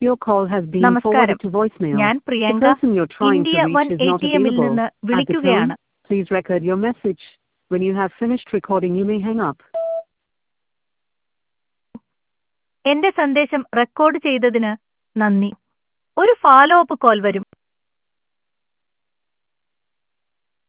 Your call has been നമസ്കാരം. forwarded to voicemail. ഞാൻ The Priyanka person you're trying India to one reach is not ATM-ൽ available. നിന്ന് At the tone, വിളിക്കുകയാണ്. please record your message. When you have finished recording, you may hang up. എന്റെ സന്ദേശം record ചെയ്തതിന് നന്ദി. ഒരു follow up call വരും.